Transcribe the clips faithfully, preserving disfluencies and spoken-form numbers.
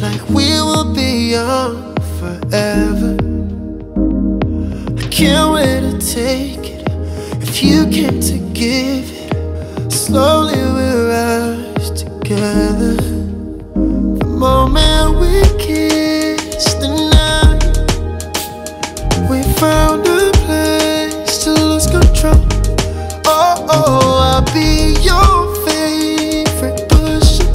like we will be young forever. I can't wait to take it if you came to give it. Slowly we'll rise together. The moment we kissed the night, we found a place to lose control. Oh, oh, I'll be your favorite pusher,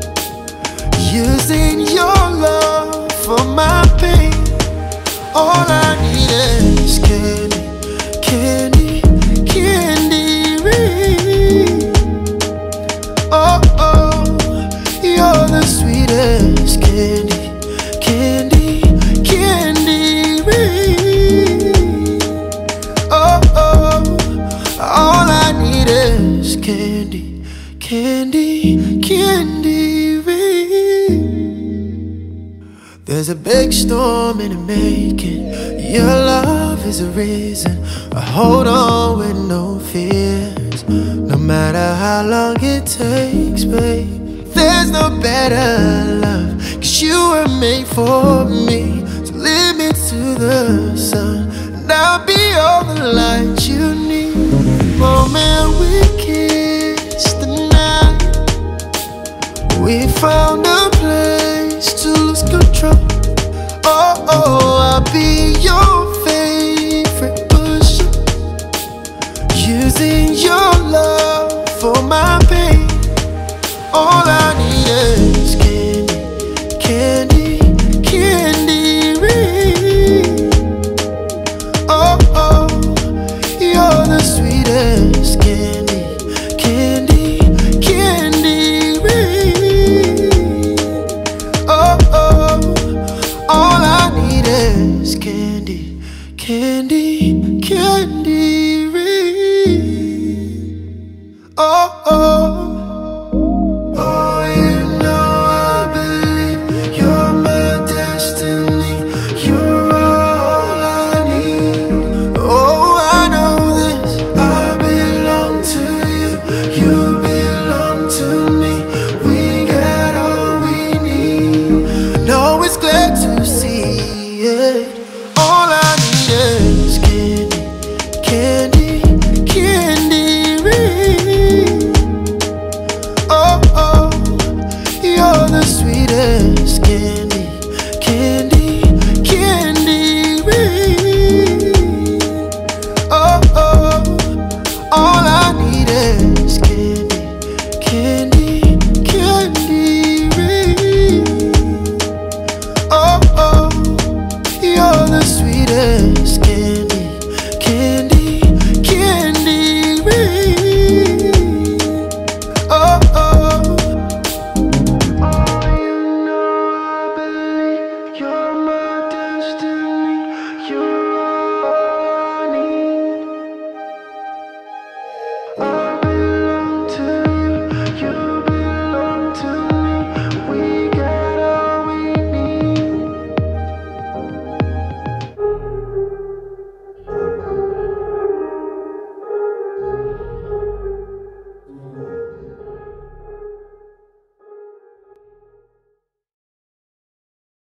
using your love for my pain. All I need is candy, candy, candy rain. Oh, oh, you're the sweetest candy, candy, candy rain. Oh, oh, all I need is candy, candy, candy rain. There's a big storm in the making. Your love is a reason I hold on with no fears. No matter how long it takes, babe, there's no better love. Cause you were made for me. So lead me to the sun, and I'll be all the light you need. The moment we kissed the night, we found a place to lose control. Oh, oh, I'll be your favorite pusher, using your love for my pain. All I need is candy, candy, candy rain. Oh, oh, you're the sweetest candy, candy, candy rain. Oh, oh, all I need is candy, candy.